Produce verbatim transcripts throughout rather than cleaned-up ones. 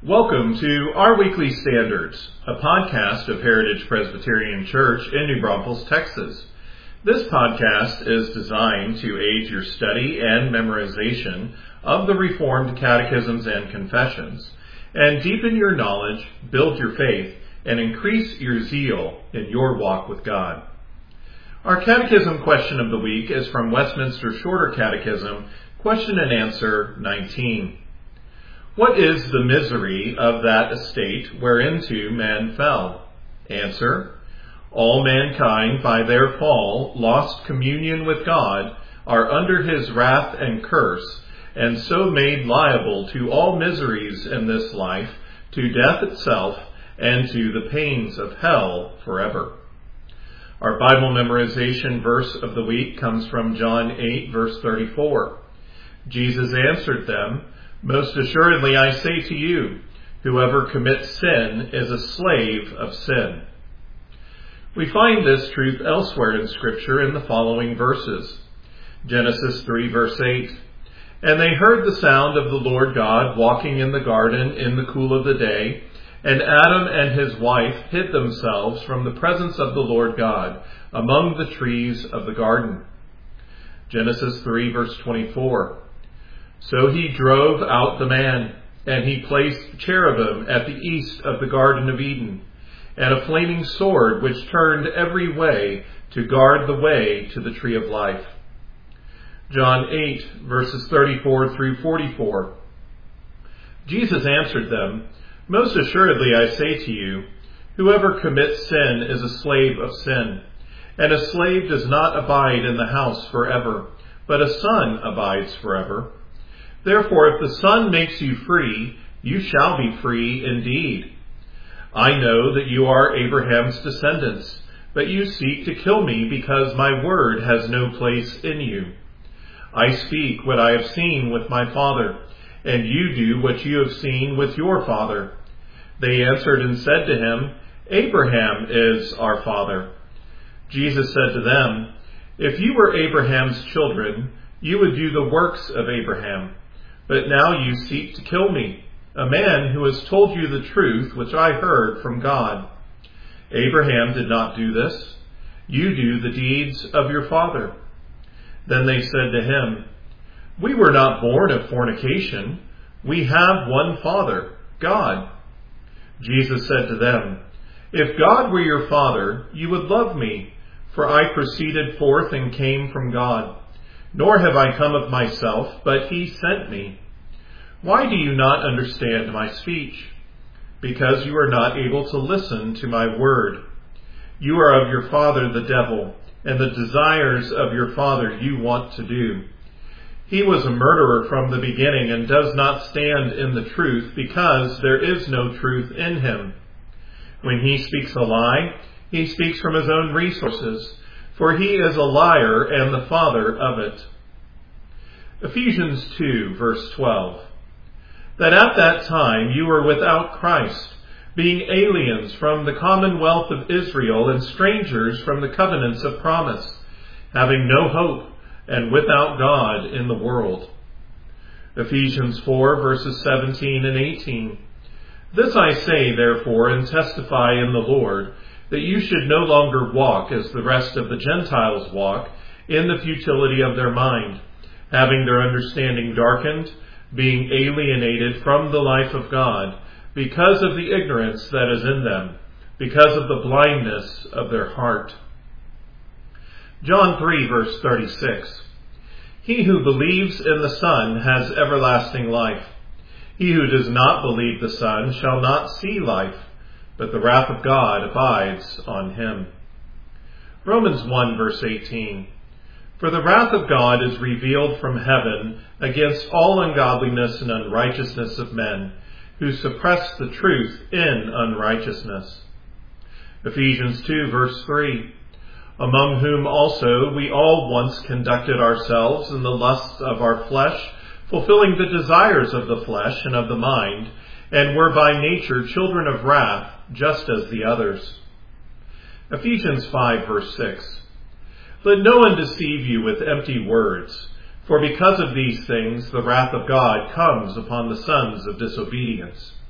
Welcome to Our Weekly Standards, a podcast of Heritage Presbyterian Church in New Braunfels, Texas. This podcast is designed to aid your study and memorization of the Reformed Catechisms and Confessions, and deepen your knowledge, build your faith, and increase your zeal in your walk with God. Our Catechism question of the week is from Westminster Shorter Catechism, question and answer nineteen. What is the misery of that estate whereinto man fell? Answer: all mankind by their fall lost communion with God, are under his wrath and curse, and so made liable to all miseries in this life, to death itself, and to the pains of hell forever. Our Bible memorization verse of the week comes from John eight, verse thirty-four. Jesus answered them, most assuredly I say to you, whoever commits sin is a slave of sin. We find this truth elsewhere in Scripture in the following verses. Genesis three, verse eight. And they heard the sound of the Lord God walking in the garden in the cool of the day, and Adam and his wife hid themselves from the presence of the Lord God among the trees of the garden. Genesis three, verse twenty-four. So he drove out the man, and he placed cherubim at the east of the Garden of Eden, and a flaming sword which turned every way to guard the way to the tree of life. John eight, verses thirty-four through forty-four. Jesus answered them, most assuredly I say to you, whoever commits sin is a slave of sin, and a slave does not abide in the house forever, but a son abides forever. Therefore, if the Son makes you free, you shall be free indeed. I know that you are Abraham's descendants, but you seek to kill me because my word has no place in you. I speak what I have seen with my father, and you do what you have seen with your father. They answered and said to him, Abraham is our father. Jesus said to them, if you were Abraham's children, you would do the works of Abraham. But now you seek to kill me, a man who has told you the truth which I heard from God. Abraham did not do this. You do the deeds of your father. Then they said to him, we were not born of fornication. We have one Father, God. Jesus said to them, if God were your Father, you would love me, for I proceeded forth and came from God. Nor have I come of myself, but he sent me. Why do you not understand my speech? Because you are not able to listen to my word. You are of your father the devil, and the desires of your father you want to do. He was a murderer from the beginning and does not stand in the truth, because there is no truth in him. When he speaks a lie, he speaks from his own resources, for he is a liar and the father of it. Ephesians two, verse twelve. That at that time you were without Christ, being aliens from the commonwealth of Israel and strangers from the covenants of promise, having no hope and without God in the world. Ephesians four, verses seventeen and eighteen. This I say, therefore, and testify in the Lord, that you should no longer walk as the rest of the Gentiles walk, in the futility of their mind, having their understanding darkened, being alienated from the life of God, because of the ignorance that is in them, because of the blindness of their heart. John three, verse thirty-six. He who believes in the Son has everlasting life. He who does not believe the Son shall not see life, but the wrath of God abides on him. Romans one, verse eighteen. For the wrath of God is revealed from heaven against all ungodliness and unrighteousness of men, who suppress the truth in unrighteousness. Ephesians two, verse three. Among whom also we all once conducted ourselves in the lusts of our flesh, fulfilling the desires of the flesh and of the mind, and were by nature children of wrath, just as the others. Ephesians five, verse six. Let no one deceive you with empty words, for because of these things the wrath of God comes upon the sons of disobedience.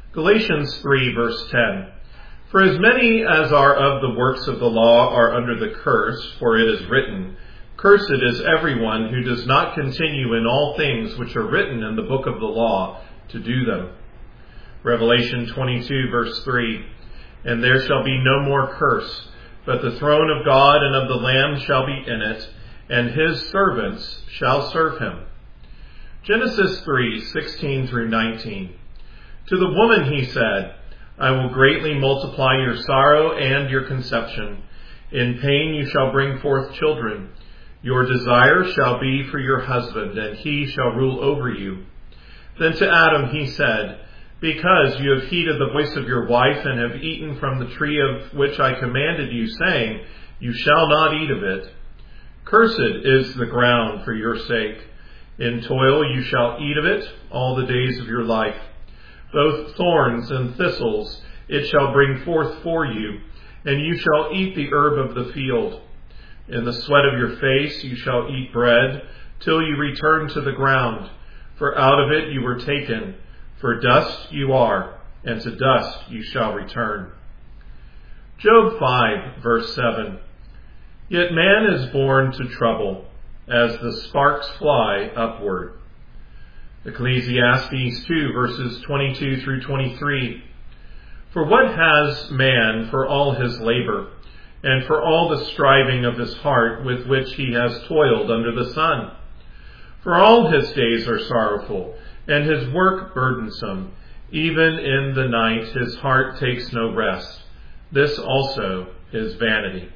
Galatians three, verse ten. For as many as are of the works of the law are under the curse, for it is written, Cursed is everyone who does not continue in all things which are written in the book of the law to do them. Revelation twenty-two, verse three. And there shall be no more curse, but the throne of God and of the Lamb shall be in it, and his servants shall serve him. Genesis three, sixteen through nineteen. To the woman he said, I will greatly multiply your sorrow and your conception. In pain you shall bring forth children. Your desire shall be for your husband, and he shall rule over you. Then to Adam he said, Because you have heeded the voice of your wife, and have eaten from the tree of which I commanded you, saying, You shall not eat of it. Cursed is the ground for your sake. In toil you shall eat of it all the days of your life. Both thorns and thistles it shall bring forth for you, and you shall eat the herb of the field. In the sweat of your face you shall eat bread, till you return to the ground. For out of it you were taken. For dust you are, and to dust you shall return. Job five, verse seven. Yet man is born to trouble, as the sparks fly upward. Ecclesiastes two, verses twenty-two through twenty-three. For what has man for all his labor, and for all the striving of his heart with which he has toiled under the sun? For all his days are sorrowful, and his work burdensome. Even in the night his heart takes no rest. This also is vanity.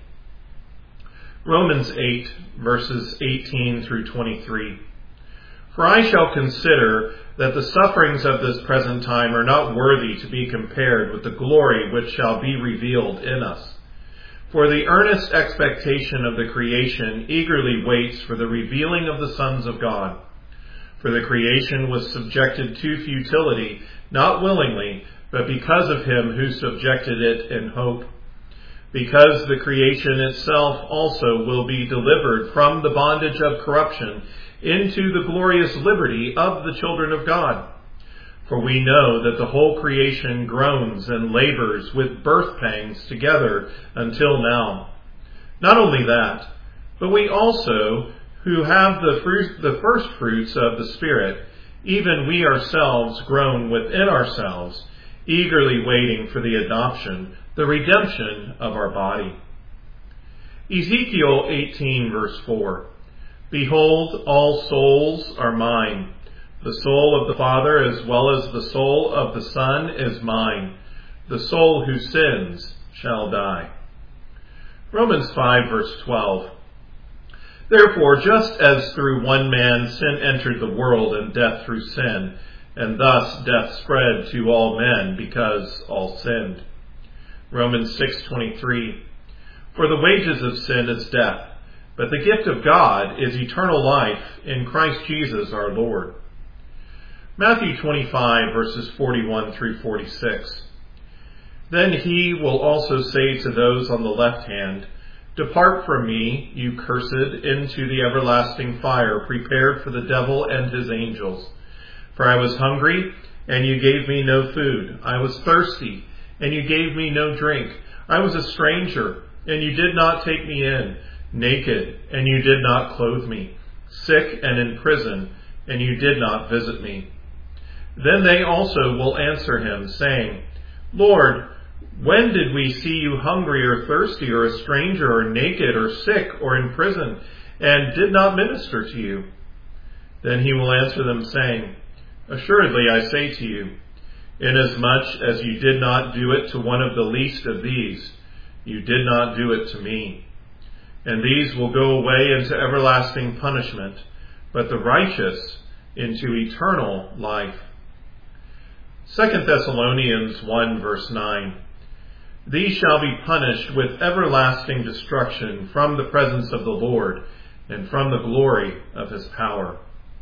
Romans eight, verses eighteen through twenty-three. For I shall consider that the sufferings of this present time are not worthy to be compared with the glory which shall be revealed in us. For the earnest expectation of the creation eagerly waits for the revealing of the sons of God. For the creation was subjected to futility, not willingly, but because of him who subjected it in hope. Because the creation itself also will be delivered from the bondage of corruption into the glorious liberty of the children of God. For we know that the whole creation groans and labors with birth pangs together until now. Not only that, but we also, who have the fruit, the first fruits of the Spirit, even we ourselves groan within ourselves, eagerly waiting for the adoption, the redemption of our body. Ezekiel eighteen, verse four. Behold, all souls are mine. The soul of the Father as well as the soul of the Son is mine. The soul who sins shall die. Romans five, verse twelve. Therefore, just as through one man sin entered the world, and death through sin, and thus death spread to all men because all sinned. Romans six, twenty-three. For the wages of sin is death, but the gift of God is eternal life in Christ Jesus our Lord. Matthew twenty-five, verses forty-one through forty-six. Then he will also say to those on the left hand, Depart from me, you cursed, into the everlasting fire, prepared for the devil and his angels. For I was hungry, and you gave me no food. I was thirsty, and you gave me no drink. I was a stranger, and you did not take me in. Naked, and you did not clothe me. Sick and in prison, and you did not visit me. Then they also will answer him, saying, Lord, when did we see you hungry or thirsty or a stranger or naked or sick or in prison, and did not minister to you? Then he will answer them, saying, Assuredly I say to you, inasmuch as you did not do it to one of the least of these, you did not do it to me. And these will go away into everlasting punishment, but the righteous into eternal life. Second Thessalonians one, verse nine. These shall be punished with everlasting destruction from the presence of the Lord and from the glory of his power.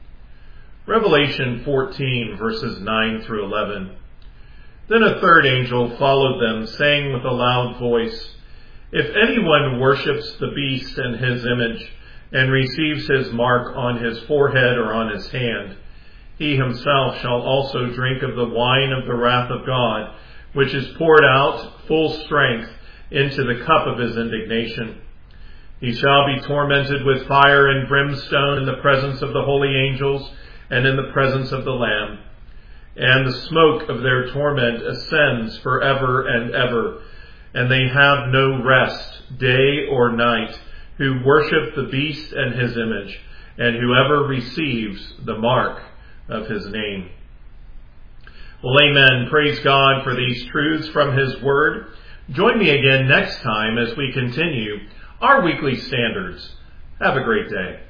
Revelation fourteen, verses nine through eleven. Then a third angel followed them, saying with a loud voice, If anyone worships the beast and his image, and receives his mark on his forehead or on his hand, he himself shall also drink of the wine of the wrath of God, which is poured out full strength into the cup of his indignation. He shall be tormented with fire and brimstone in the presence of the holy angels and in the presence of the Lamb. And the smoke of their torment ascends forever and ever, and they have no rest, day or night, who worship the beast and his image, and whoever receives the mark of his name. Well, amen. Praise God for these truths from his word. Join me again next time as we continue our weekly standards. Have a great day.